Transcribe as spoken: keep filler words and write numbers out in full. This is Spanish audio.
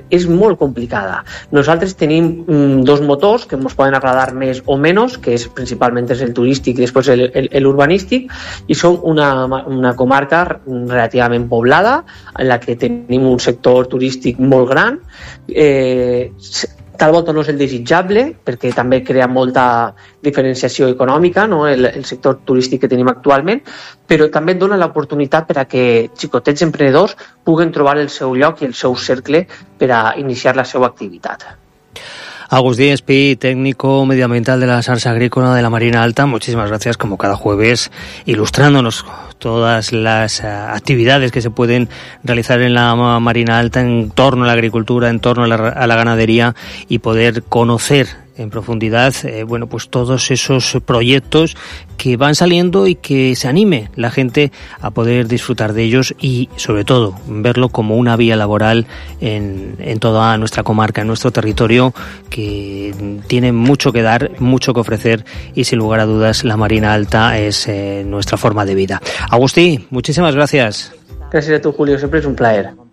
és molt complicada. Nosaltres tenim mm, dos motors que ens poden agradar més o menys, que és principalment és el turístic i després l'urbanístic, i som una, una comarca relativament poblada en la que tenim un sector turístic molt gran. Eh, tal volta no és el desitjable perquè també crea molta diferenciació econòmica, no? el, el sector turístic que tenim actualment, però també et dona l'oportunitat per a que xicotets emprenedors puguen trobar el seu lloc i el seu cercle per a iniciar la seva activitat. Agustín Espí, técnico medioambiental de la Sarsa Agrícola de la Marina Alta, muchísimas gracias como cada jueves ilustrándonos todas las uh, actividades que se pueden realizar en la Marina Alta en torno a la agricultura, en torno a la, a la ganadería y poder conocer en profundidad, eh, bueno, pues todos esos proyectos que van saliendo y que se anime la gente a poder disfrutar de ellos y, sobre todo, verlo como una vía laboral en, en toda nuestra comarca, en nuestro territorio, que tiene mucho que dar, mucho que ofrecer y, sin lugar a dudas, la Marina Alta es eh, nuestra forma de vida. Agustí, muchísimas gracias. Gracias a tu, Julio, siempre es un placer.